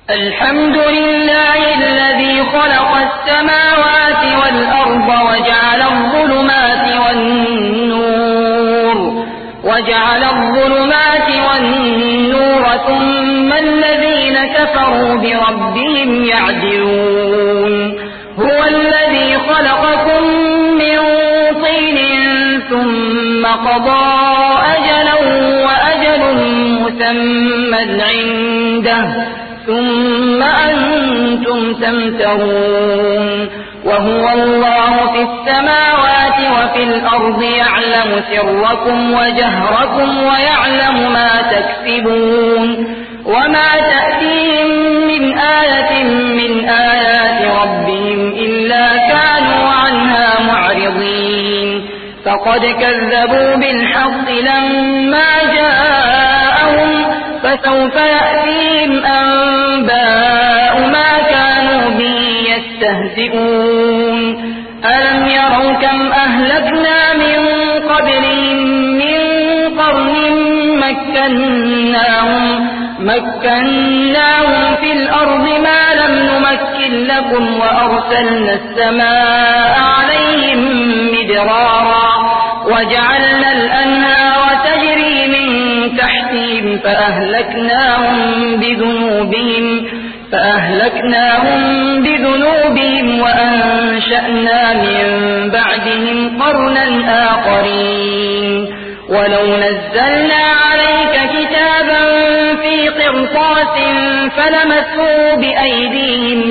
الحمد لله الذي خلق السماوات والأرض وجعل الظلمات والنور ثم الذين كفروا بربهم يعدلون هو الذي خلقكم من طين ثم قضى أجلا وأجل مسمى عنده ثم أنتم تمترون وهو الله في السماوات وفي الأرض يعلم سركم وجهركم ويعلم ما تكسبون وما تأتيهم من آية من آيات ربهم إلا كانوا عنها معرضين فقد كذبوا بالحق لما جاءهم فسوف يأتيهم أنباء ما كانوا به يستهزئون ألم يروا كم أهلكنا من قبلهم من قرن مكناهم في الأرض ما لم نمكن لكم وأرسلنا السماء عليهم مدرارا وجعلنا الأنهار تجري من تحتهم فأهلكناهم بذنوبهم وأنشأنا من بعدهم قرنا آخرين ولو نزلنا عليك كتابا في قرطاس فلمسوه بأيديهم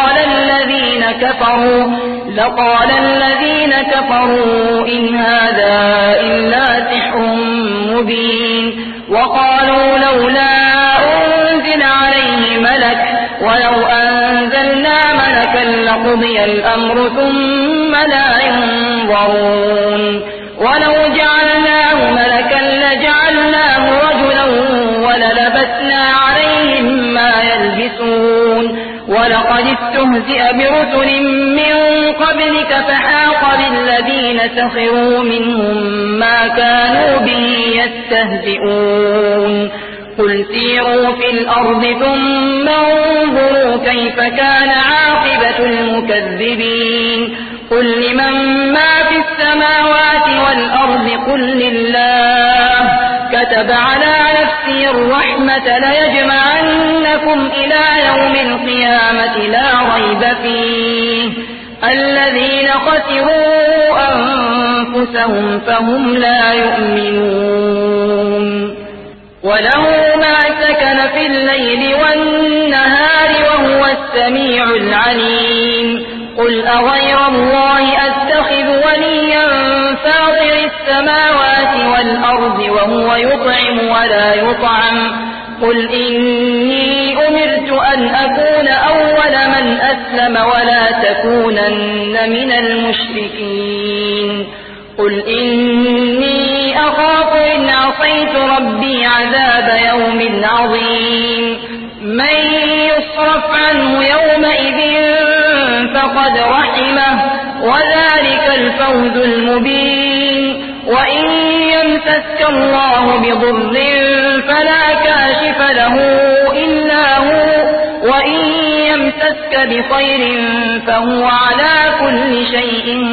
لقال الذين كفروا إن هذا إلا سحر مبين وقالوا لولا أنزل عليه ملك ولو أنزلنا ملكا لقضي الأمر ثم لا ينظرون ولو جعلناه ملكا لجعلناه رجلا وللبسنا عليهم ما يلبسون ولقد استهزئ برسل من قبلك فحاق بالذين سخروا منهم ما كانوا به يستهزئون قل سيروا في الأرض ثم انظروا كيف كان عاقبة المكذبين قل لمن ما في السماوات والأرض قل لله كتب على نفسه الرحمة ليجمعنكم إلى يوم القيامة لا ريب فيه الذين خسروا أنفسهم فهم لا يؤمنون وله ما سكن في الليل والنهار وهو السميع العليم قل أغير الله أتخذ وليا فاطر السماوات والأرض وهو يطعم ولا يطعم قل إني أمرت أن أكون أول من أسلم ولا تكونن من المشركين قل إني أخاف إن عصيت ربي عذاب يوم عظيم من يصرف عنه يومئذ فقد رحمه وذلك الفوز المبين وإن يمسسك الله بضر فلا كاشف له إلا هو وإن يمسسك بخير فهو على كل شيء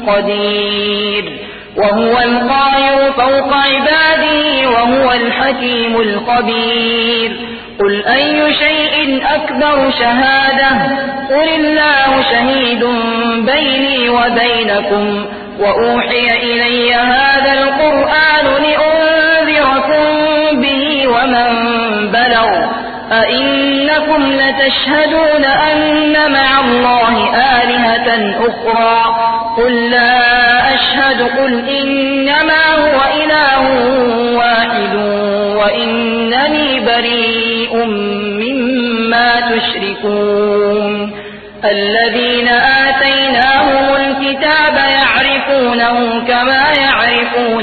قدير وهو القاهر فوق عباده وهو الحكيم الخبير قل أي شيء أكبر شهادة قل الله شهيد بيني وبينكم وأوحي إلي هذا القرآن لأنذركم به ومن بلغ أئنكم لتشهدون أن مع الله آلهة أخرى قل لا أشهد قل إنما هو إله واحد وإنني بريء مما تشركون الذين آتيناهم الكتاب يعرفونه كما يعرفون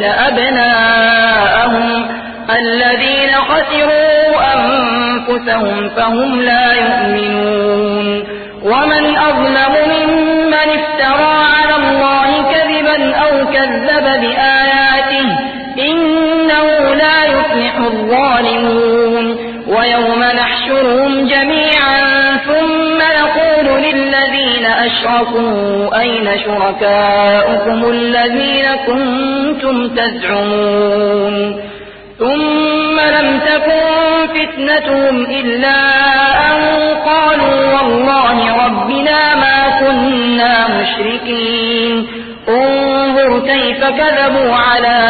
أبناءهم الذين خسروا أنفسهم فهم لا يؤمنون ومن أظلم ممن افترى على الله كذبا أو كذب بآياته إنه لا يفلح الظالمون ويوم نحشر ونحشرهم جميعا ثم نقول للذين أشركوا أين شركاؤكم الذين كنتم تزعمون ثم لم تكن فتنتهم إلا أن قالوا والله ربنا ما كنا مشركين انظر كيف كذبوا على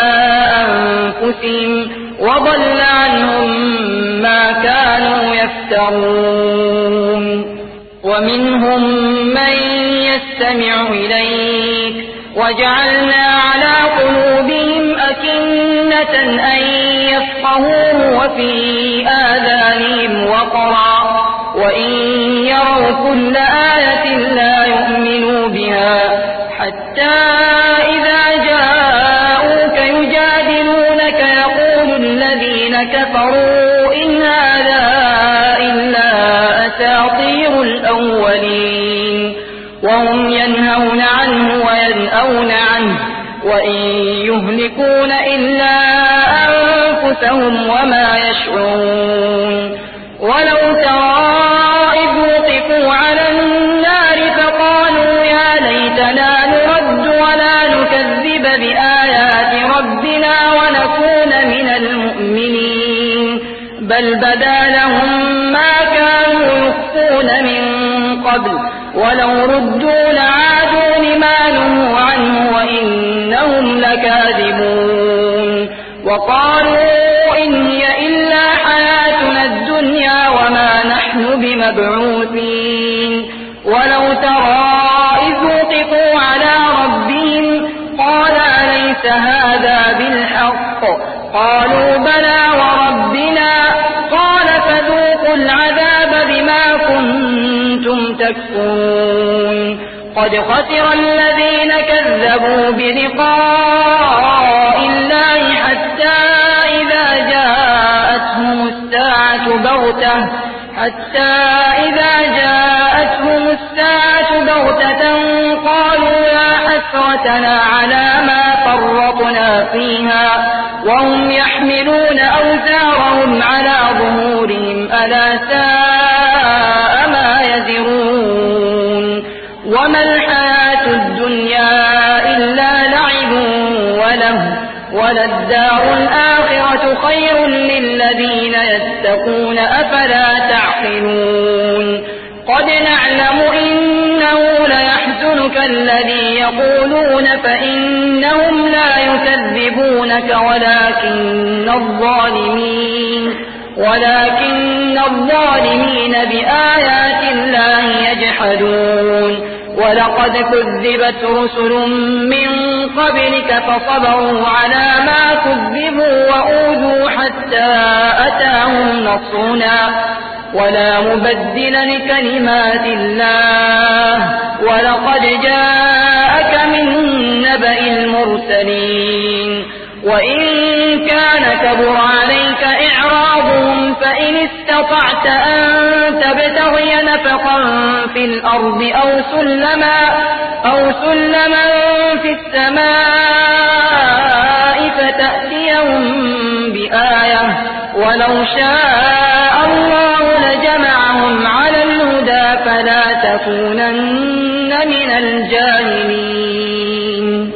أنفسهم وضل عنهم ما كانوا يفترون ومنهم من يستمع إليك وجعلنا على قلوبهم أكنة أن يفقهوه وفي آذانهم وقرا وإن يروا كل آية لا يؤمنوا بها حتى إذا جاءوك يجادلونك يقول الذين كفروا إن هذا إلا أساطير الأولين وهم ينهون عنه وينأون عنه وإن يهلكون إلا أنفسهم وما يشعرون ولو ترى إذ وقفوا على النار فقالوا يا ليتنا نرد ولا نكذب بآيات ربنا ونكون من المؤمنين بل بدا لهم ما كانوا يخفون من قبل ولو ردوا لعادوا لما نهوا عنه وإنهم لكاذبون وقالوا إن هي إلا حياتنا الدنيا وما نحن بمبعوثين ولو ترى إذ وقفوا على ربهم قال أليس هذا بالحق قالوا بلى وربنا قال فذوقوا العذاب بما كنتم تكفرون قد خسر الذين كذبوا بلقاء الله حتى إذا جاءتهم الساعة بغتة قالوا يا حسرتنا على ما فرطنا فيها وهم يحملون أوزارهم على ظهورهم ألا ساء ما يزرون وما الحياة الدنيا إلا لعب وله وللدار الآخرة خير للذين يتقون أفلا تعقلون قد نعلم إنه ليحزنك الذي يقولون فإنهم لا يكذبونك ولكن الظالمين بآيات الله يجحدون ولقد كذبت رسل من قبلك فصبروا على ما كذبوا وأوذوا حتى أتاهم نصرنا ولا مبدل لكلمات الله ولقد جاءك من نبأ المرسلين وإن كان كبر عليك إعراضهم فإن استطعت أن تبتغي نفقا في الأرض أو سلما في السماء فتأتيهم بآية ولو شاء الله لجمعهم على الهدى فلا تكونن من الجاهلين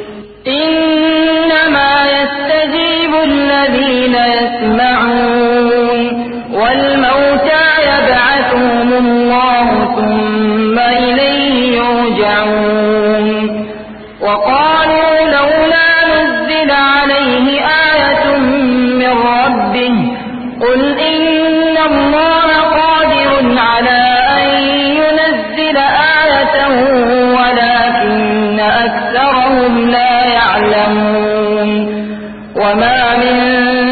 إنما يستجيب الذين يسمعون والموتى يبعثهم الله ثم إليه يرجعون وقالوا لولا نزل عليه آية من ربه قل إن الله قادر على أن ينزل آية ولكن أكثرهم لا يعلمون وما من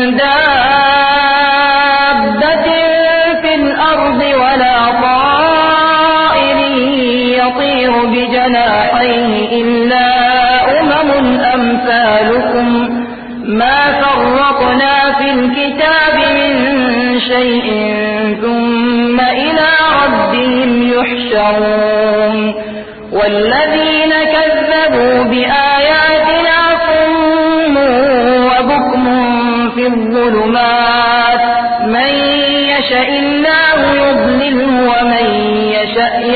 دابة في الأرض ولا طائر يطير بجناحيه إلا أمم أمثالكم ما فرطنا في الكتاب من شيء ثم إلى ربهم يحشرون والذين كذبوا بآياتنا صم وبكم في الظلمات من يشاء الله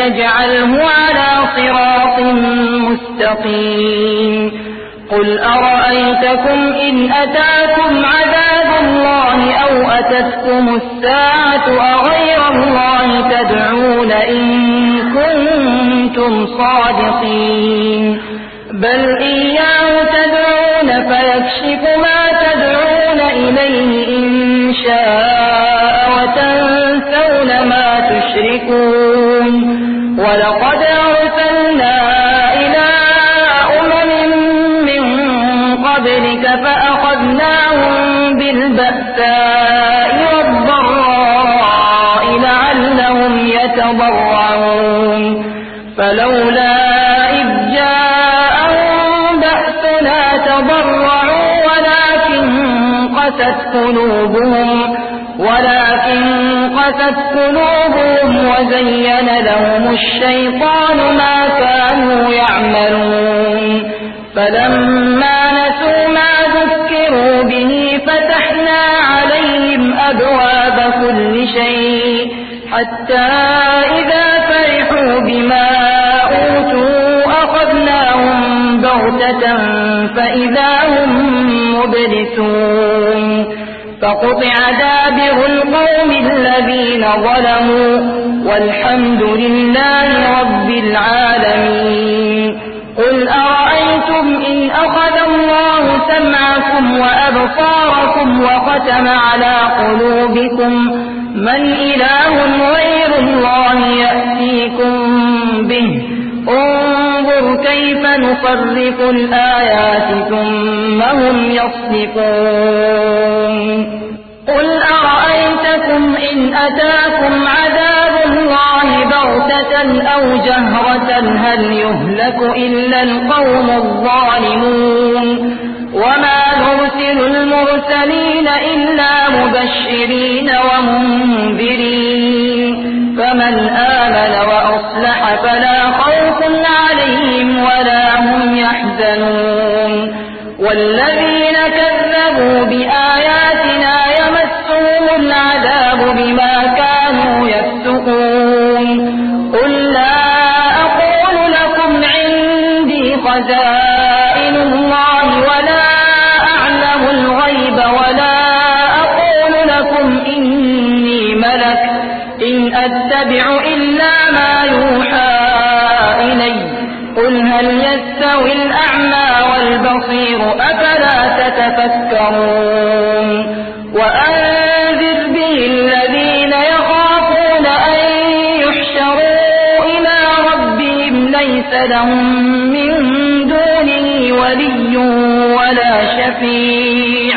يجعله على صراط مستقيم. قل أرأيتكم إن أتاكم عذاب الله أو أتتكم الساعة أغير الله تدعون إن كنتم صادقين. بل إياه تدعون فيكشف ما تدعون إليه إن شاء وتنسون ما تشركون. ولقد أرسلنا إلى أمم من قبلك فأخذناهم بالبأساء والضراء لعلهم يتضرعون. فلولا إذ جاءهم بأسنا تضرعوا ولكن قست قلوبهم وزين لهم الشيطان ما كانوا يعملون. فلما نسوا ما ذكروا به فتحنا عليهم أبواب كل شيء حتى إذا فرحوا بما أوتوا أخذناهم بغتة فإذا هم مبلسون. فقطع دابر القوم الذين ظلموا والحمد لله رب العالمين. قل أرأيتم إن أخذ الله سمعكم وأبصاركم وختم على قلوبكم من إله غير الله يأتيكم به. انظر كيف نصرف الآيات ثم هم يصدقون. قل أرأيتكم إن أتاكم عذاب الله بغتة أو جهرة هل يهلك إلا القوم الظالمون. وما نرسل المرسلين إلا مبشرين ومنذرين. فمن آمن وأصلح فلا خوف عليهم ولا هم يحزنون. والذين كذبوا بآياتنا يمسهم العذاب بما كانوا يفسقون. قل لا أقول لكم عندي خزائن الله ولا أعلم الغيب ولا أقول لكم إني ملك إن أتبع إلا ما يوحى إلي. قل هل يستوي الأعمى والبصير أفلا تتفكرون. وأنذر به الذين يخافون أن يحشروا إلى ربهم ليس لهم من دونه ولي ولا شفيع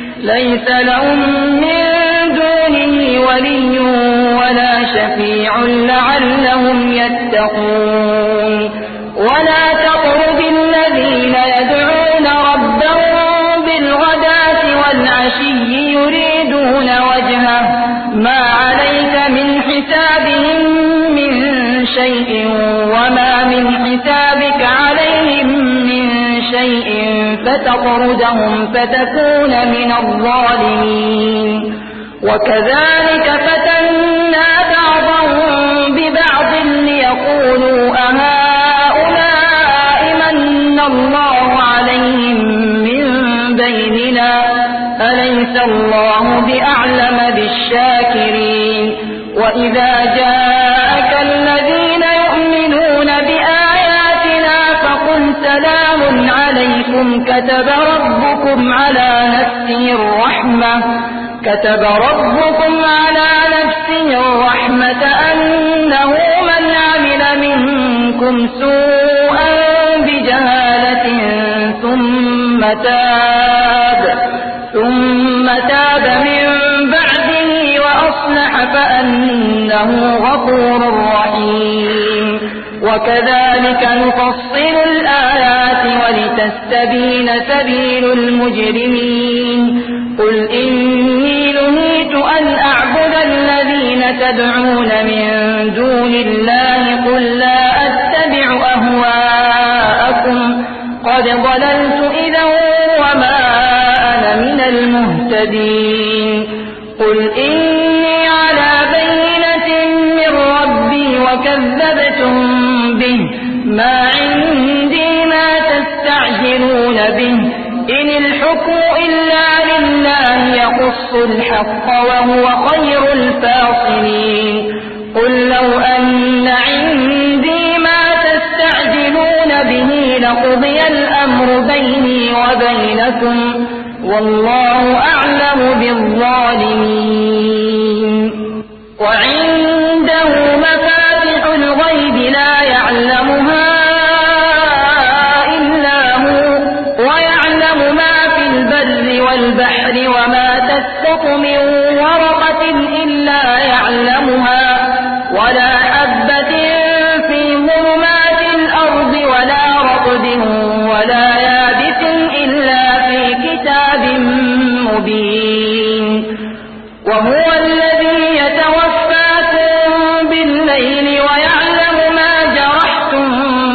لعلهم يتقون. ولا تطرد الذين يدعون ربهم بالغداة والعشي يريدون وجهه ما عليك من حسابهم من شيء وما من حسابك عليهم من شيء فتطردهم فتكون من الظالمين. وكذلك فتنا بعضهم ببعض ليقولوا أهؤلاء من الله عليهم من بيننا أليس الله بأعلم بالشاكرين. وإذا جاءك الذين يؤمنون بآياتنا فقل سلام عليكم كتب ربكم على نفسه الرحمة أنه من عمل منكم سوءا بجهالة ثم تاب من بعده وأصلح فأنه غفور رحيم. وكذلك نفصل الآيات ولتستبين سبيل المجرمين. قل إني نهيت أن أعبد الذين تدعون من دون الله قل لا أتبع أهواءكم قد ضللت إذا وما أنا من المهتدين. قل إني على بينة من ربي وكذبتم به ما عندي ما تستعجلون به إن الحكم إلا لله يقص الحق وهو خير الفاصلين قل لو أن عندي ما تستعجلون به لقضي الأمر بيني وبينكم والله أعلم بالظالمين وعنده مفاتح الغيب لا يعلمها إلا هو ويعلم ما في البر والبحر وما تسقط من ورقة إلا يعلمها ولا حبة في ظلمات الأرض ولا رطب ولا يابس إلا في كتاب مبين وهو الذي يتوفاكم بالليل ويعلم ما جرحتم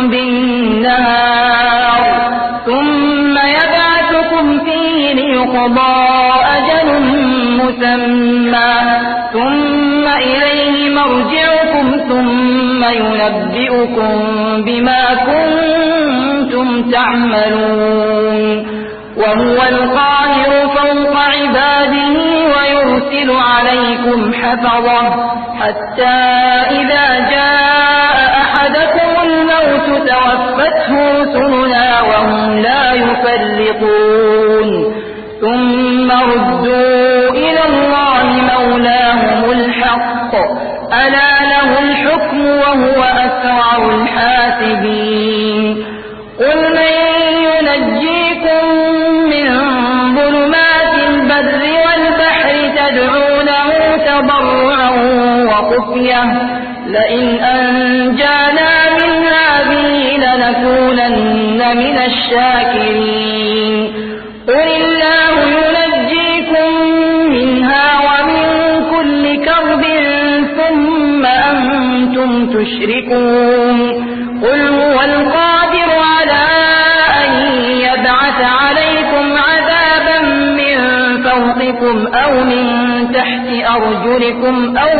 بالنهار ثم يبعثكم فيه ليقضى أجل مسمى ثم إليه مرجعكم ثم ينبئكم بما كنتم تعملون وهو القاهر فوق عباده ويرسل عليكم حفظه حتى إذا جاء أحدكم الموت توفته رسلنا وهم لا يفرقون ثم ردوا إلى الله مولاهم الحق ألا له الحكم وهو أسرع الحاسبين قل من ينجيكم من ظلمات البر والبحر تدعونه تضرعا وخفية لئن أنجانا من هذه لنكونن من الشاكرين قل الله ينجيكم منها ومن كل كرب ثم أنتم تشركون قل هو القادر على أن يبعث عليكم عذابا من فوقكم أو من تحت أرجلكم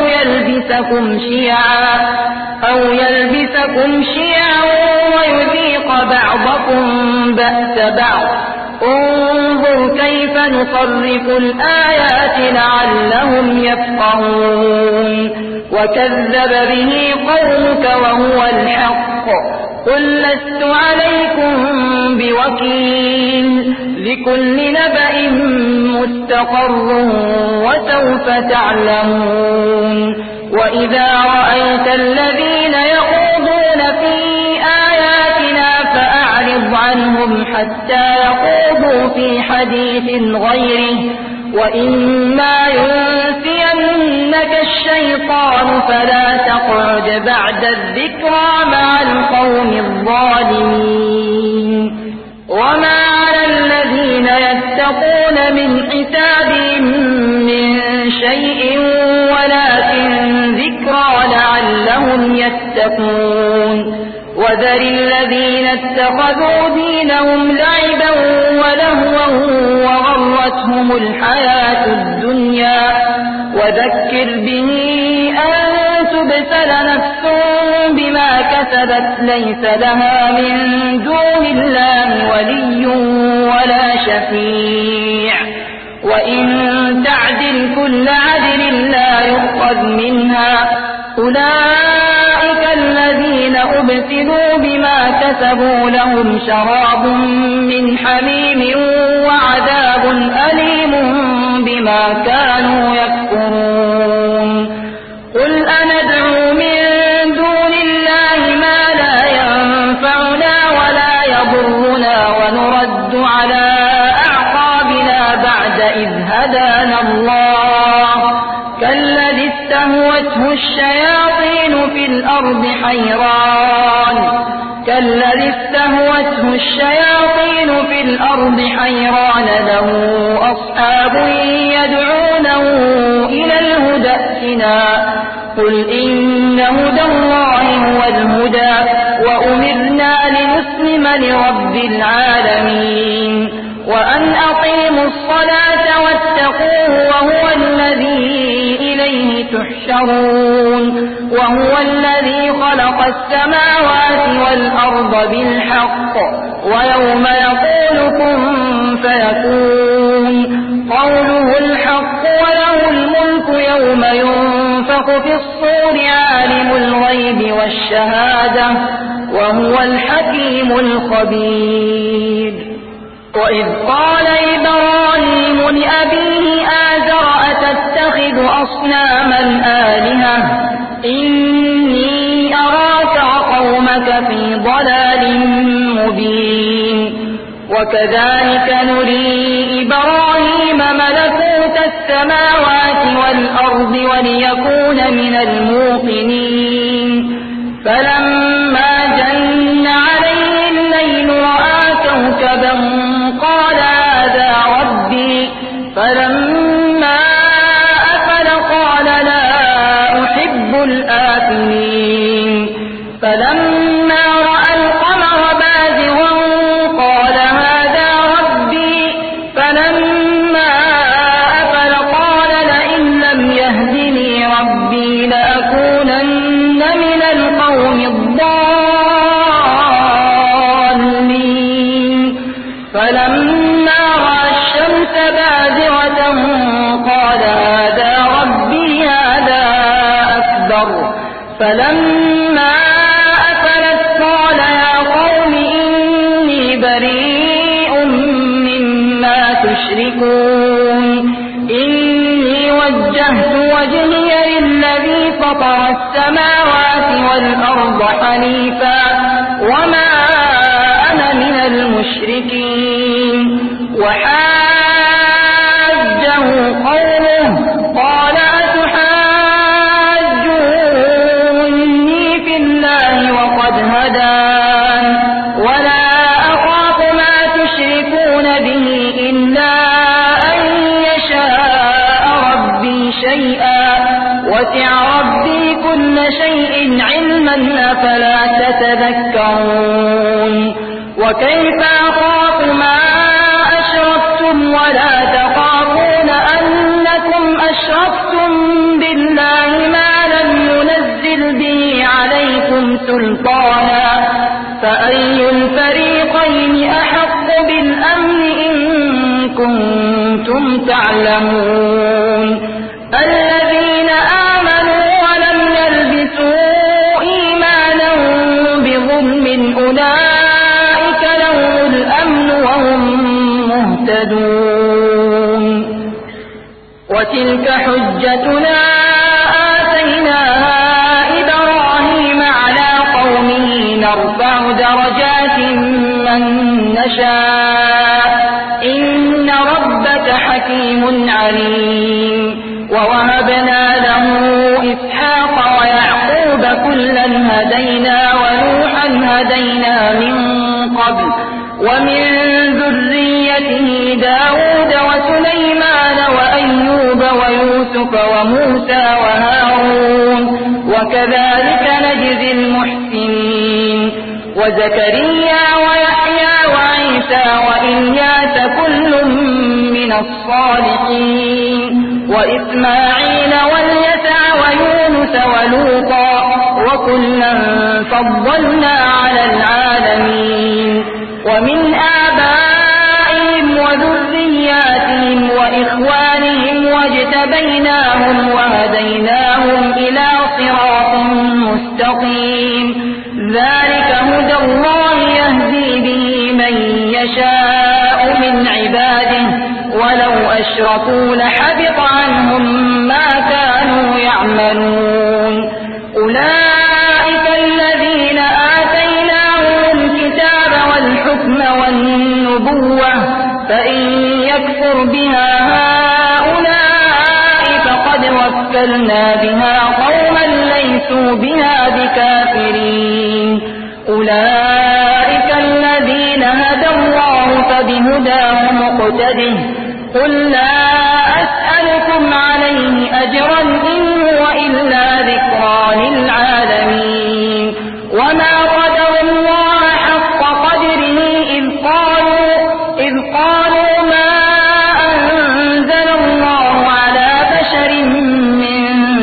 أو يلبسكم شيعا ويذيق بعضكم بأس بعض انظر كيف نصرف الآيات لعلهم يفقهون وكذب به قومك وهو الحق قل لست عليكم بوكيل لكل نبأ مستقر وسوف تعلمون وإذا رأيت الذين يخوضون في آياتنا فأعرض عنهم حتى يخوضوا في حديث غيره وإما ينسينك الشيطان فلا تقعد بعد الذكرى مع القوم الظالمين وما على الذين يتقون من حسابهم من شيء ولكن ذكرى لعلهم يتقون وذر الذين اتخذوا دينهم لعبا ولهوا وغرتهم الحياة الدنيا وذكر به أن تبسل نفس بما كسبت ليس لها من دون الله ولي ولا شفيع وإن تعدل كل عدل لا يؤخذ منها أولئك الذين أبسلوا بما كسبوا لهم شراب من حميم وعذاب أليم بما كانوا يكفرون قل أندعو من دون الله ما لا ينفعنا ولا يضرنا ونرد على أعقابنا بعد إذ هدانا الله كالذي استهوته الشياطين في الأرض حيران له أصحاب يدعونه إلى الهدى ائتنا قل إن هدى الله هو الهدى وأمرنا لنسلم لرب العالمين وأن أقيموا الصلاة واتقوه وهو الذي إليه إليه تحشرون وهو الذي خلق السماوات والأرض بالحق ويوم يقول كن فيكون قوله الحق وله الملك يوم ينفخ في الصور عالم الغيب والشهادة وهو الحكيم الخبير وإذ قال إبراهيم لأبيه آزر أتتخذ أصناما آلهة إني أراك وقومك في ضلال مبين وكذلك نري إبراهيم ملكوت السماوات والأرض وليكون من الموقنين فلما جن عليه الليل رأى كوكبا قال هذا ربي فلما أفل قال لا أحب الآفلين فلما رأى القمر بازغا قال هذا ربي فلما أفل قال لئن لم يهدني ربي لأكونن من القوم الضالين فلما رأى الشمس بازغة قال هذا ربي هذا أكبر فلما أفلت قال يا قوم إني بريء مما تشركون إني وجهت وجهي للذي فطر السماوات والأرض حنيفا وما أنا من المشركين وحاجه قومه قال أتحاجوني في الله وقد هدان ولا أخاف ما تشركون به إلا أن يشاء ربي شيئا وسع ربي كل شيء علما أفلا تتذكرون وكيف أخاف ما أشركتم ولا تخافون أنكم أشركتم بالله ما لم ينزل به عليكم سلطانا فأي الفريقين أحق بالأمن إن كنتم تعلمون الذين آمنوا ولم يلبسوا إيمانهم بظلم أولئك لهم الأمن وهم مهتدون وتلك حجتنا آتيناها إبراهيم على قومه نرفع درجات من نشاء إن ربك حكيم عليم ووهبنا له إسحاق ويعقوب كلا هدينا ونوحا هدينا من قبل ومن ذريته داود وسليمان وأيوب ويوسف وموسى وهارون وكذلك نجزي المحسنين وزكريا ويحيى وعيسى وإلياس كل من الصالحين وإسماعيل واليسع ويونس ولوطا وكلا فضلنا على العالمين ومن آبائهم وذرياتهم وإخوانهم واجتبيناهم وهديناهم إلى صراط مستقيم ذلك هدى الله يهدي به من يشاء من عباده ولو أشركوا لحبط عنهم ما كانوا يعملون أولئك الذين آتيناهم الكتاب والحكم والنبوة فإن يكفر بها هؤلاء فقد وكلنا بها قوما ليسوا بها بكافرين أولئك الذين هدى الله فبهداه مقتده قل لا أسألكم عليه أجرا إن هو إلا ذكرى للعالمين وما قدروا الله حق قدره إذ قالوا ما أنزل الله على بشر من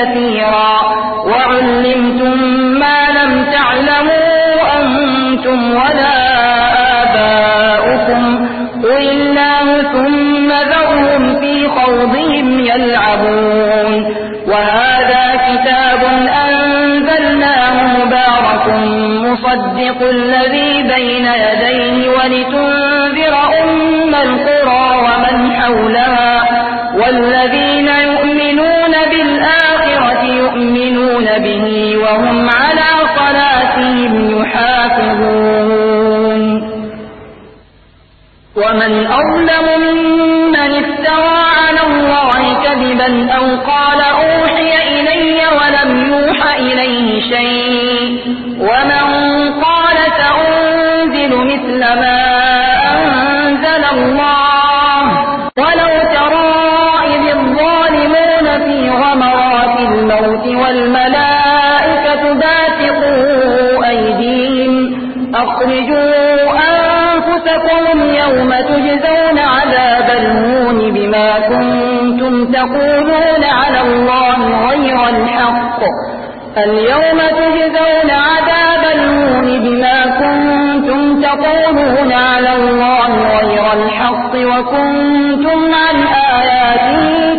كثيرا وعلمتم ما لم تعلموا أنتم ولا آباؤكم قل الله ثم ذرهم في خوضهم يلعبون وهذا كتاب أنزلناه مبارك مصدق الذي بين يديه ولتنذر أم القرى ومن حولها والذين يؤمنون بالآخرة يؤمنون به وهم على صلاتهم يحافظون ومن أظلم ممن افترى على الله كذبا أو قال أوحي إلي ولم يوح إليه شيء ومن قال سأنزل مثل ما أنزل الله ولو ترى إذ الظالمون في غمرات الموت والملائكة باسطوا أيديهم أخرجوا أنفسكم يوم تجزون عذاب الهون بما كنتم تقولون على الله غير الحق اليوم تجزون عذاب الهون بما كنتم تقولون على الله غير الحق وكنتم عن آياته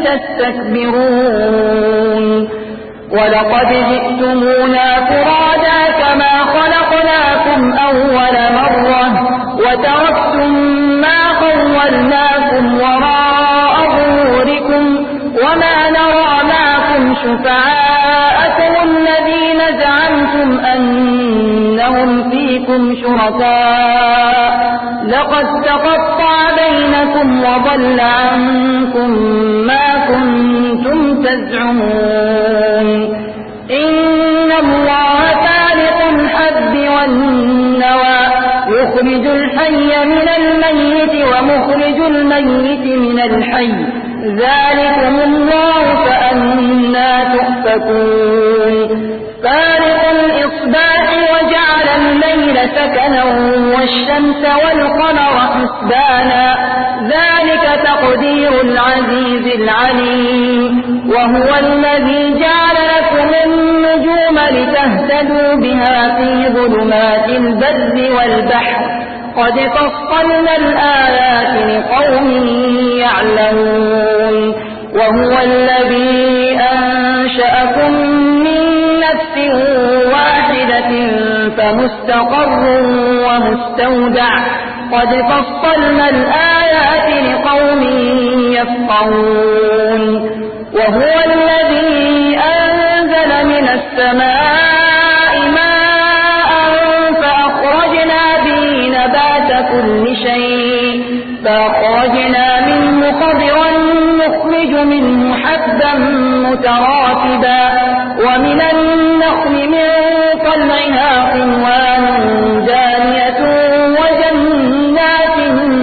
تستكبرون ولقد جئتمونا فرادا كما خلقناكم أول مرة وتركتم ما خولناكم وراء ظهوركم وما نرى معكم شفعاءكم الذين زعمتم أنهم فيكم شركاء لقد تقطع بينكم وضل عنكم ما كنتم تزعمون إن الله فالق الحب والنوى يخرج الحي من الميت ومخرج الميت من الحي ذلكم الله فأنا تؤفكون فالق الإصباح وجعل الليل سكنا والشمس والقمر حسبانا ذلك تقدير العزيز العليم وهو الذي جعل لكم النجوم لتهتدوا بها في ظلمات البر والبحر قد فصلنا الآيات لقوم يعلمون وهو الذي أنشأكم من نفس واحدة فمستقر ومستودع قد فصلنا الآيات لقوم يفقهون وهو الذي أنزل من السماء ماء فأخرجنا به نبات كل شيء فأخرجنا منه خضرا نخرج منه حبا متراكبا ومن النخل من طلعها قنوان دانية وجنات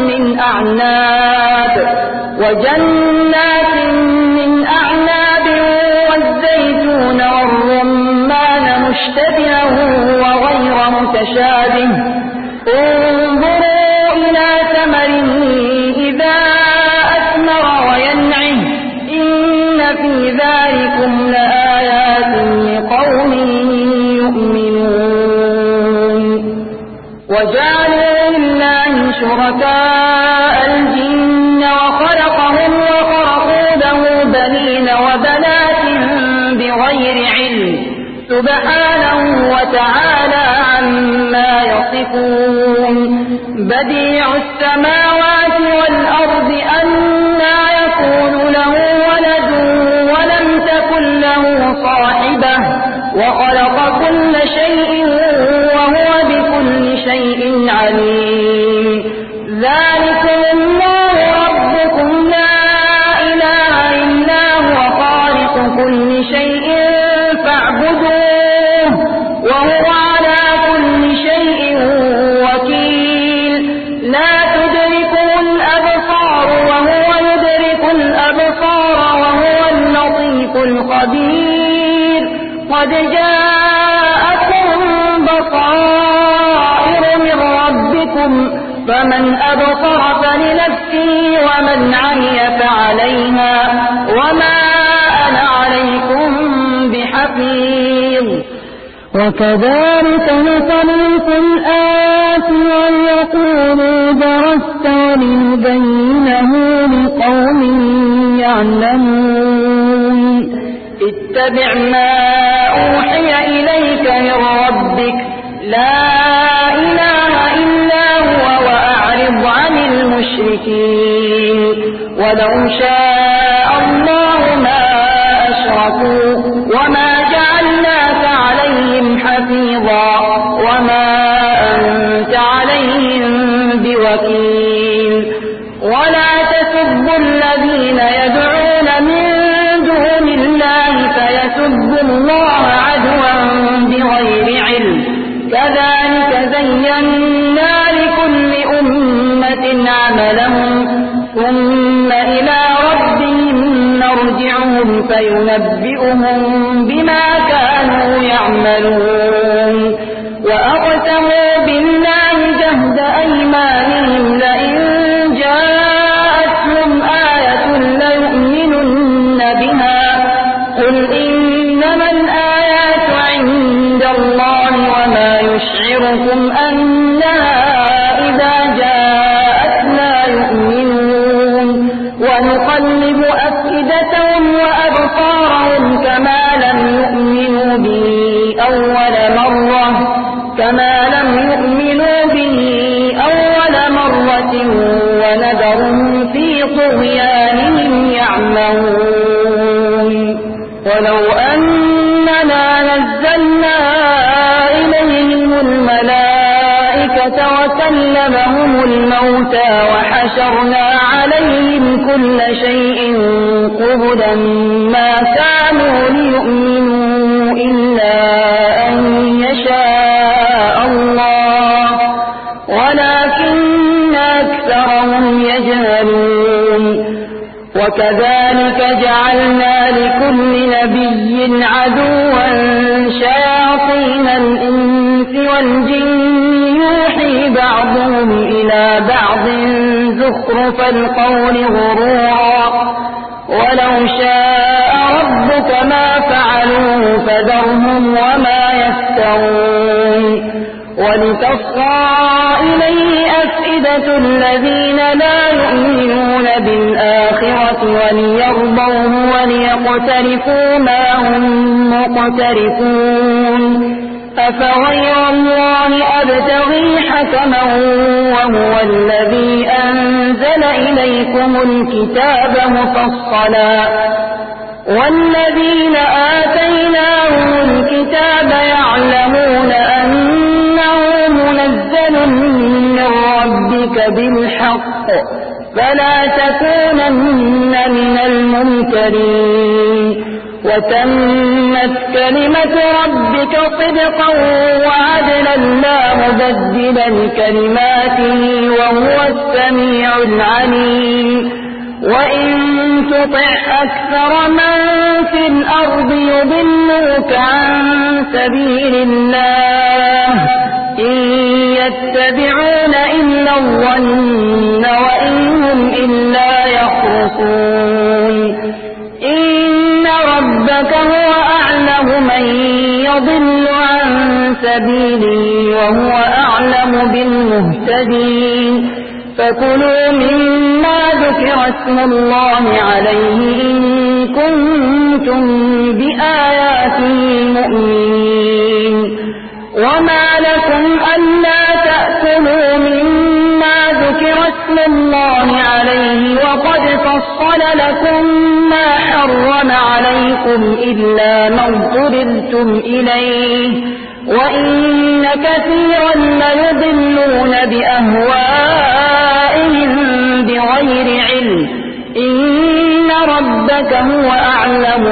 من أعناب والزيتون والرمان مشتبها وغير متشابه انظروا إلى ثمره إذا أثمر وينعه إن في ذلكم لآيات لقوم يؤمنون وجعلوا لله شركاء الجن وخلقهم وخرقوا له بنين وبنات بغير علم سبحانه وتعالى عما يصفون بديع السماوات والأرض أنى يكون له ولد ولم تكن له صاحبة وخلق كل شيء وهو بكل شيء عليم ذلكم الله ربكم لا إله إلا هو خالق كل شيء فاعبدوه وهو على كل شيء وكيل لا تدركه الأبصار وهو يدرك الأبصار وهو اللطيف الخبير قد جاءكم بصائر من ربكم فمن أبصر فلنفسه ومن عمي فعليها وما أنا عليكم حفيظ. وكذلك نصرف الآيات وليقولوا درست ولنبينه لقوم يعلمون. اتبع ما أوحي إليك من ربك لا إله إلا هو وأعرض عن المشركين ولو شاء الله ما أشركوا وما جعلناك عليهم حفيظا وما أنت عليهم بوكيل. ولا تسبوا الذين يدعون من دون الله فيسبوا الله عدوا بغير علم كذلك زينا لكل أمة عملهم ثم إلى ربهم نرجعهم فينبئهم بما كانوا يعملون. وأقسموا بالله جهد أيمانهم لئن جاءتهم آية ليؤمنن بها قل إنما الآيات عند الله وما يشعركم أنها إذا جاءت لا يؤمنون. ونقلب أفئدتهم وأبصارهم كما لم يؤمنوا به أول مرة ونذرهم في طغيانهم يعمهون. ولو أننا نزلنا إليهم الملائكة وكلمهم الموتى وحشرنا عليهم كل شيء قبلا ما كانوا ليؤمنوا إلا أن يشاء الله ولكن أكثرهم يجهلون. وكذلك جعلنا لكل نبي عدوا شياطين الإنس والجن يوحي بعضهم إلى بعض زخرف القول غرورا ولو شاء ربك ما فعلوه فذرهم وما يفترون. ولتصغى إليه أفئدة الذين لا يؤمنون بالآخرة وليرضوه وليقترفوا ما هم مقترفون. أفغير الله أبتغي حكما وهو الذي أنزل إليكم الكتاب مفصلا والذين آتيناهم الكتاب يعلمون أنه منزل من ربك بالحق فلا تكونن من الممترين. وتمت كلمة ربك صدقا وعدلا لا مبدل لكلماته وهو السميع العليم. وإن تطع أكثر من في الأرض يضلوك عن سبيل الله إن يتبعون إلا الظن وإن هم إلا يخرصون. إن ربك هو أعلم من يضل عن سبيله وهو أعلم بالمهتدين. فكلوا مما ذكر اسم الله عليه إن كنتم بآياته مؤمنين. وما لكم ألا تأكلوا مما ذكر اسم الله عليه وقد فصل لكم ما حرم عليكم إلا ما اضطررتم إليه وإن كثيرا ليضلون بأهوائهم بغير علم. إن ربك هو أعلم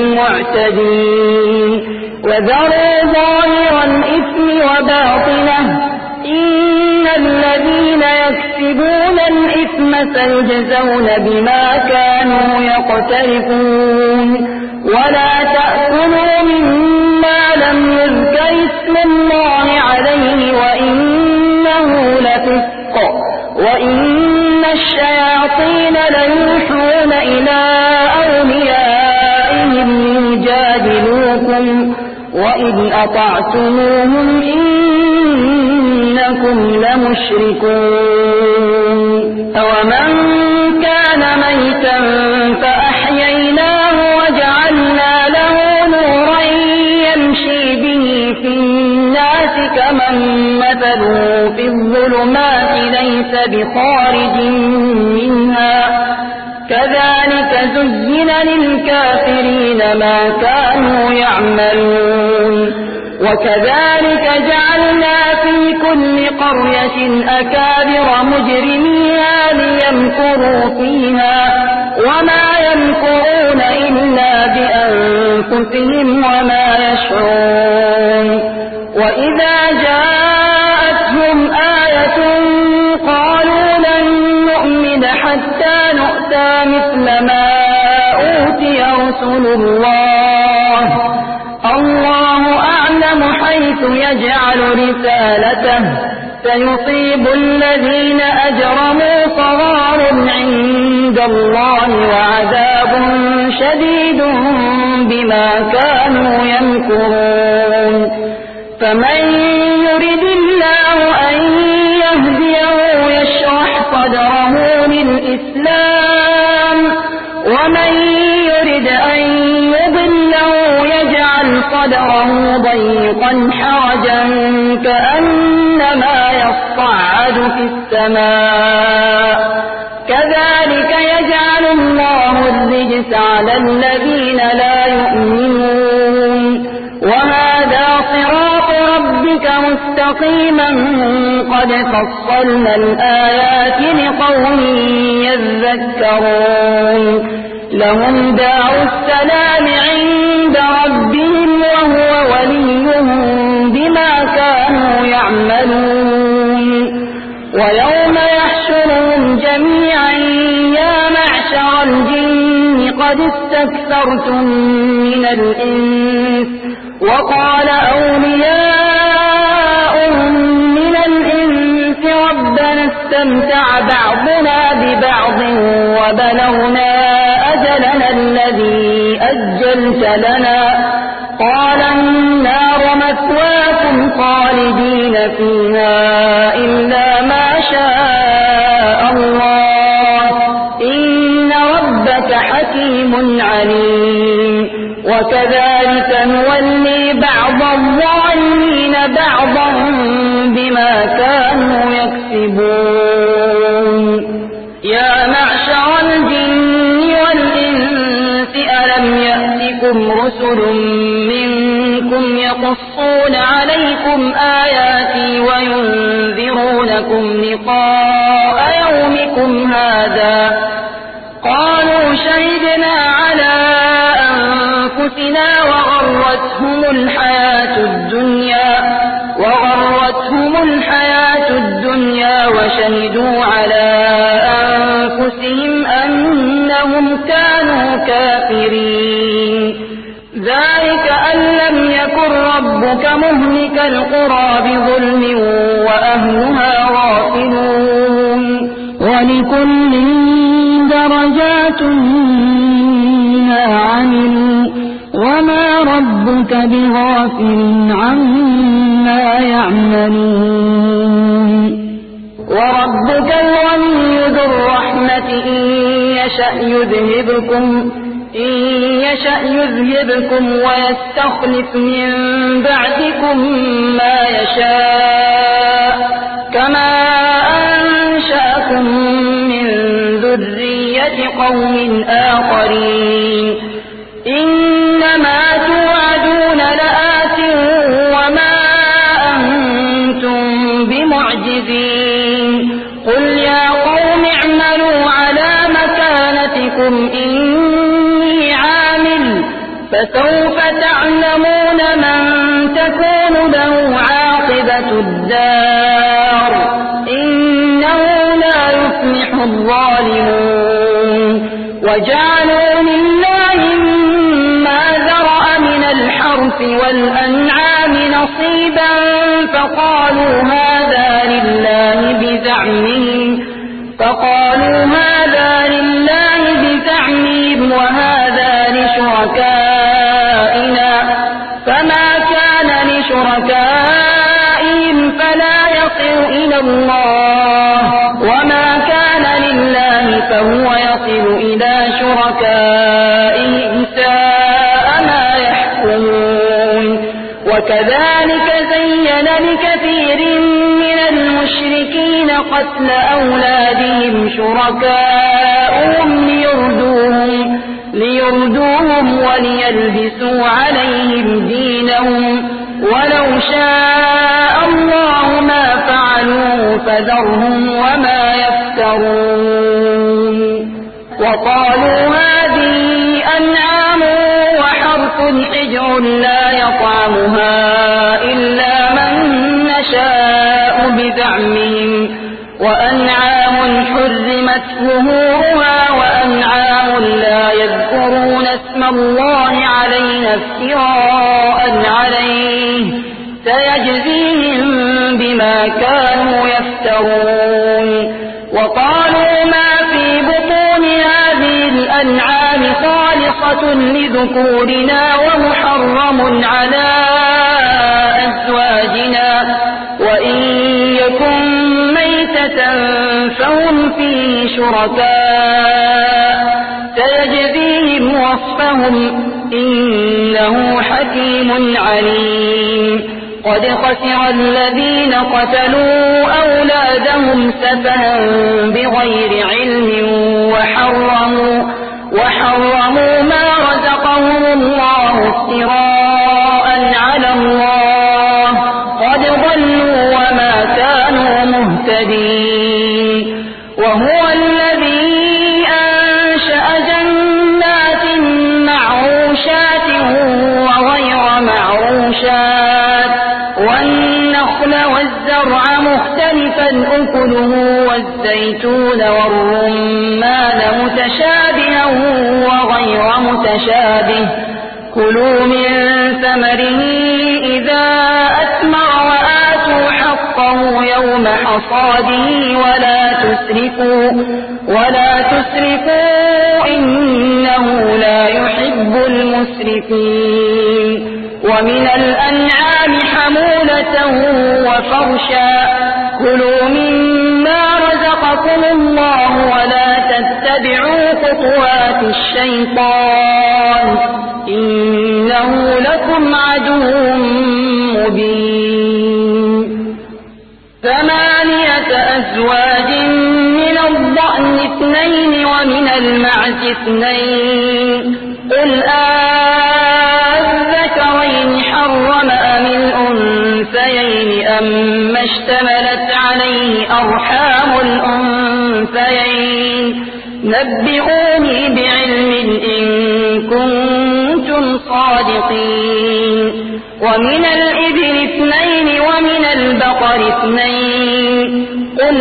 بالمعتدين. وذروا ظاهر الإثم وباطنه إن الذين يكسبون الإثم سيجزون بما كانوا يقترفون. ولا تأكلوا مما لم يذكر اسم الله عليه وإنه لفسق وإن الشياطين ليوحون إلى أوليائهم ليجادلوكم وإذ أطعتموهم إنكم لمشركون أومن كان ميتا فأحييناه وجعلنا له نورا يمشي به في الناس كمن مثله في الظلمات ليس بخارج منها كذلك زين للكافرين ما كانوا يعملون وكذلك جعلنا في كل قرية أكابر مجرميها ليمكروا فيها وما يمكرون إلا بأنفسهم وما يشعرون وإذا جاءتهم آية قالوا لن نؤمن حتى نؤتى مثل ما أوتي رسل الله أعلم حيث يجعل رسالته سيصيب الذين أجرموا صغار عند الله وعذاب شديد بما كانوا يمكرون فمن يرد الله أن يهديه يشرح صدره للإسلام ومن يرد أن يضله يجعل صدره ضيقا حرجا كأنما يصعد في السماء كذلك يجعل الله الرجس على الذين لا يؤمنون وهذا صراط ربك مستقيما قد فصلنا الآيات لقوم يذكرون لهم دار السلام عند ربهم وهو وليهم بما كانوا يعملون ويوم يحشرهم جميعا يا معشر الجن قد استكثرتم من الإنس وقال أولياؤهم من الإنس ربنا استمتع بعضنا ببعض وبلغنا أجلنا الذي أجلت لنا قال النار مثواكم خالدين فيها إلا ما شاء الله إن ربك حكيم عليم وكذلك نولي بعض الظالمين بعضا بما كانوا يكسبون يا معشر الجن والإنس ألم يأتكم رسل منكم يقصون عليكم آياتي وينذرونكم لقاء يومكم هذا قالوا شهدنا على أنفسنا وغرتهم الحياة الدنيا وشهدوا على أنفسهم أنهم كانوا كافرين ذلك أن لم يكن ربك مهلك القرى بظلم وأهلها غافلون ولكل درجات مما عملوا وما ربك بغافل عما يعملون وربك الغني ذو الرحمة إن يشأ يذهبكم ويستخلف من بعدكم ما يشاء كما أنشأكم من ذرية قوم آخرين إنما توعدون لآت وما أنتم بمعجزين قل يا قوم اعملوا على مكانتكم إني عامل فسوف تعلمون من تكون له عاقبة الدار إنه لا يفلح الظالمون وجعلوا لله مما ذرأ من الحرث والأنعام نصيبا فقالوا هذا لله بزعمهم وهذا لشركائنا فما الله وما كان لله فهو يصل إلى شركائهم ساء ما يحكمون وكذلك زين لكثير من المشركين قتل أولادهم شركاؤهم ليردوهم وليلبسوا عليهم دينهم ولو شاء الله ما فعلوه فذرهم وما يفترون وقالوا هذه أنعام وحرث حجر لا يطعمها إلا من نشاء بزعمهم وأنعام حرمت ظهورها وأنعام لا يذكرون اسم الله عليها افتراء عليه سيجزيهم بما كانوا يفترون وقالوا ما في بطون هذه الأنعام خالصة لذكورنا ومحرم على أزواجنا وإن يكن ميتة فهم فيه شركاء سيجزيهم وصفهم إنه حكيم عليم قد خسر الذين قتلوا أولادهم سفها بغير علم وحرموا ما رزقهم الله افتراء على الله قد ضلوا وما كانوا مهتدين وهو الذي أنشأ جنات معروشات وغير معروشات والنخل والزرع مختلفا أكله والزيتون والرمان متشابها وغير متشابه كلوا من ثمره إذا أثمر وآتوا حقه يوم حصاده ولا تسرفوا إنه لا يحب المسرفين ومن الأنعام حمولة وفرشا كلوا مما رزقكم الله ولا تتبعوا خطوات الشيطان إنه لكم عدو مبين 8 أزواج من الضأن 2 ومن المعز 2 قل أذكرين حرم أم الأنثيين أما اشتملت عليه أرحام الأنثيين نبئوني بعلم إن كنتم صادقين ومن الإبل 2 ومن البقر 2 قل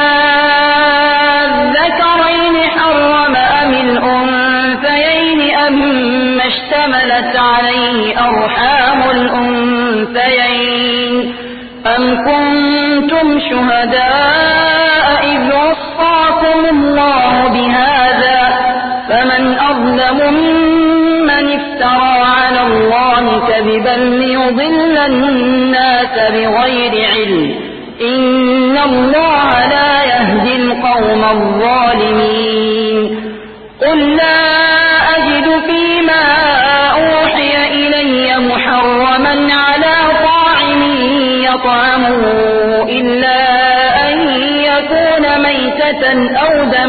أذكرين حرم أم الأنثيين أما اشتملت عليه أرحام الأنثيين أم كنتم شهداء إذ وصاكم الله بهذا فمن أظلم ممن افترى على الله كذبا ليضل الناس بغير علم إن الله لا يهدي القوم الظالمين قل لا أجد فيما أوحي إلي محرما على طاعم يطعمه إلا أن يكون ميتة أو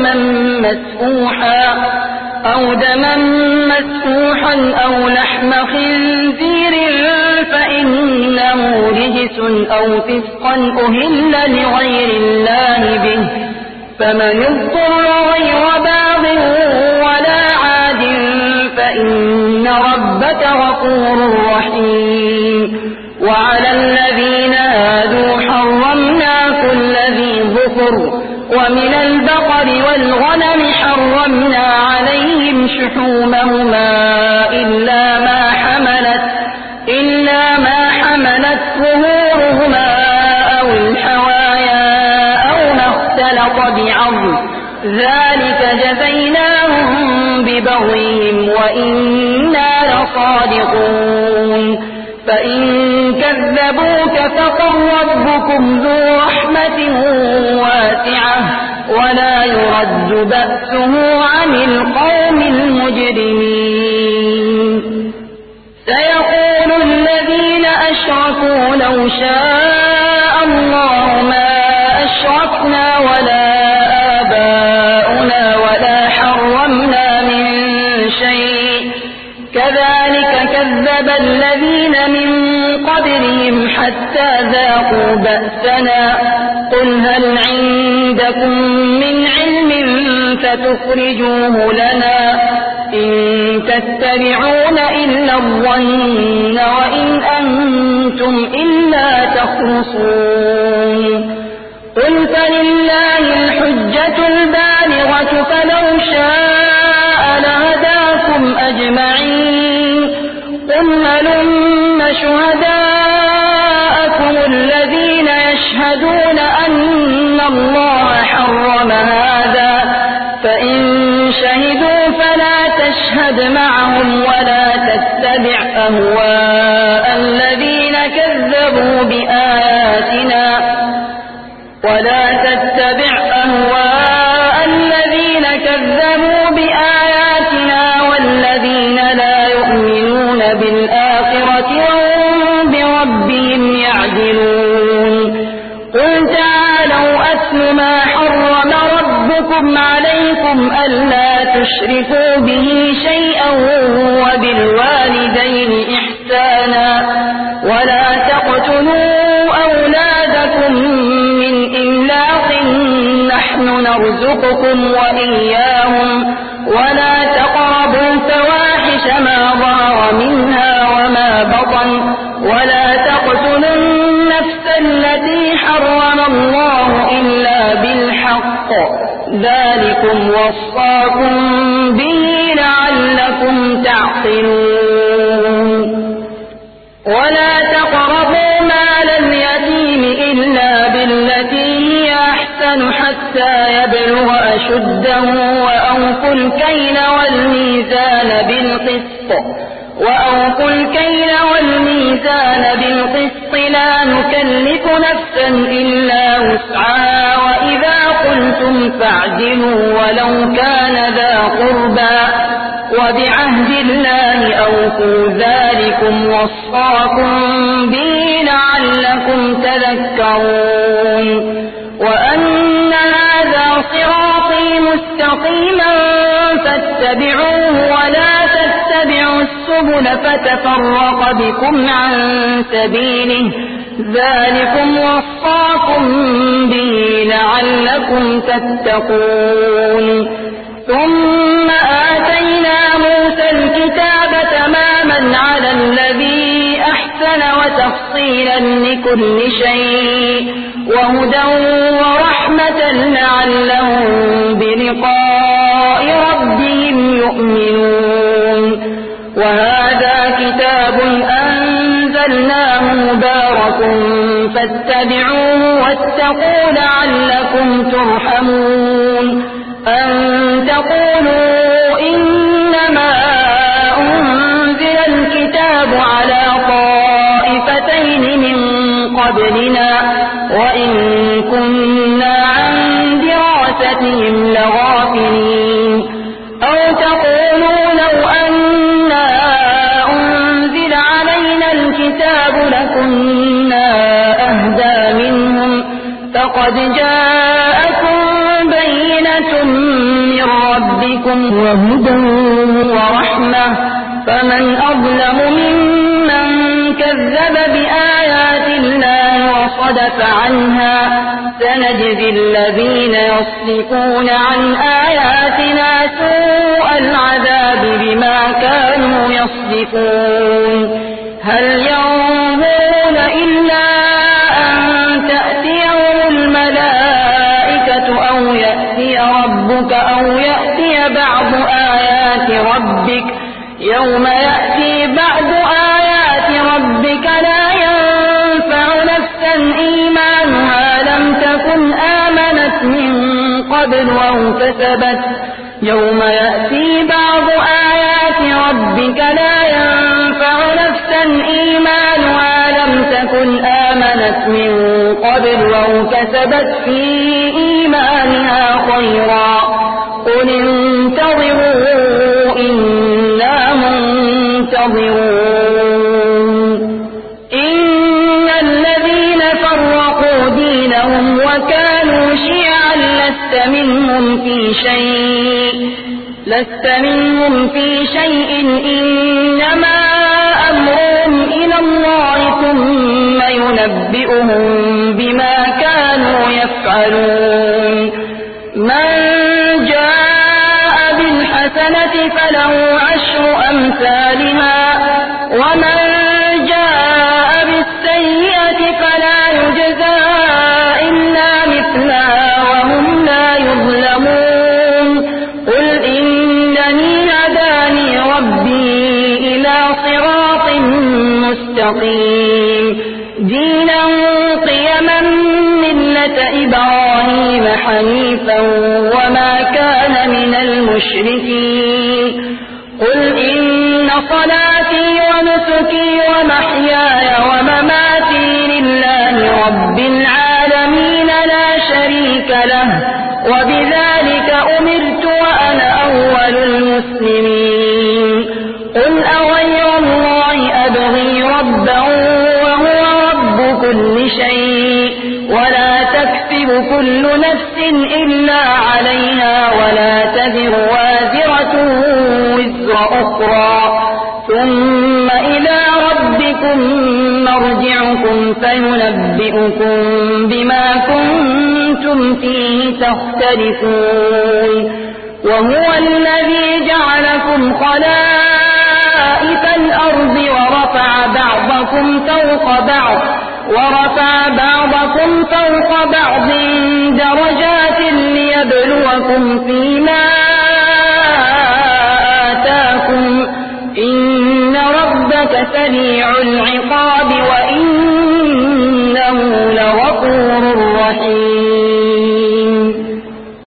دما مسفوحا أو لحم خنزير فإنه رجس أو فسقا أهل لغير الله به فمن اضطر غير باغ ولا عاد فإن ربك غفور رحيم وعلى الذين هادوا حرمنا كل ذي ظفر ومن البقر والغنم حرمنا عليهم شحومهما إلا ما حملت ظهورهما أو الحوايا أو ما اختلط بعظم ذلك جزيناهم ببغيهم وإنا لصادقون فإن كذبوك فقل ربكم ذو رحمة واسعة ولا يرد بأسه عن القوم المجرمين سيقول الذين أشركوا لو شاء الله ما أشركنا ولا آباؤنا ولا حرمنا من شيء كذلك كذب الذين من قبلهم حتى ذاقوا بأسنا قل هل عندكم من علم فتخرجوه لنا إن تتبعون إلا الظن وإن أنتم إلا تخرصون قل فلله الحجة البالغة فلو شاء لهداكم أجمعين قل هلم شهداءكم الذين يشهدون أن الله حرم هذا فإن شهدوا فلا تشهد معهم ولا تتبع أهواء الذين كذبوا بآياتنا والذين لا يؤمنون بالآخرة وهم بربهم يعدلون قل تعالوا أتل ما حرم ربكم عليكم ألا تشركوا به شيئا وبالوالدين إحسانا ولا تقتلوا أولادكم من إملاق نحن نرزقكم وإياهم ولا تقربوا الفواحش ما ظهر منها وما بطن ولا تقتلوا النفس التي حرم الله إلا بالحق ذلكم وصاكم به لعلكم تعقلون ولا تقربوا مال اليتيم إلا بالتي هي أحسن حتى يبلغ أشده وأوفوا الكيل والميزان بالقسط لا نكلف نفسا إلا وسعها وإذا قلتم فاعدلوا ولو كان ذا قربى وبعهد الله أوفوا ذلكم وصاكم به لعلكم تذكرون وأن هذا صراطي مستقيما فاتبعوه ولا تتبعوا السبل فتفرق بكم عن سبيله ذلكم وصاكم به لعلكم تتقون ثم آتينا موسى الكتاب تماما على الذي أحسن وتفصيلا لكل شيء وهدى ورحمة لعلهم بلقاء ربهم يؤمنون وهذا كتاب أنزلناه مبارك فاتبعوه واتقوا لعلكم ترحمون أن تقولوا إنما أنزل الكتاب على طائفتين من قبلنا وإن كنا عن دراستهم لغافلين أو تقولوا لو أنا أنزل علينا الكتاب لكنا أهدى منهم فقد جاءكم بينة من ربكم وهدى ورحمة فمن أظلم ممن كذب بآيات الله وصدف عنها سنجزي الذين يصدفون عن آياتنا سوء العذاب بما كانوا يصدفون هل ينظرون إلا أن تأتيهم الملائكة أو يأتي ربك أو يأتي بعض آيات ربك يوم يأتي بعض آيات ربك لا ينفع نفسا إيمانها لم تكن آمنت من قبل أو كسبت يوم يأتي بعض آيات ربك لا ينفع نفسا إيمانها لم تكن آمنت من قبل أو كسبت في إيمانها خيرا قل انتظروا إنا منتظرون إن الذين فرقوا دينهم وكانوا شيعا لست منهم في شيء إنما أمرهم إلى الله ثم ينبئهم بما كانوا يفعلون من جاء بالحسنة فله 10 أمثالها ومن جاء بالسيئة فلا يجزى إلا مثلها وهم لا يظلمون قل إنني هداني ربي إلى صراط مستقيم دينا قيما ملة إبراهيم حنيفا وما كان من المشركين قل إن صلاتي ونسكي ومحياي ومماتي لله رب العالمين لا شريك له وبذلك أمرت وأنا أول المسلمين قل أغير الله أبغي ربا وهو رب كل شيء ولا تكسب كل نفس إلا عليها ولا تزر وازرة وزر أخرى ثم إلى ربكم مرجعكم فينبئكم بما كنتم فيه تختلفون وهو الذي جعلكم خلائف الأرض ورفع بعضكم فوق بعض درجات ليبلوكم فيما آتاكم إن ربك سريع العقاب وإنه لغفور رحيم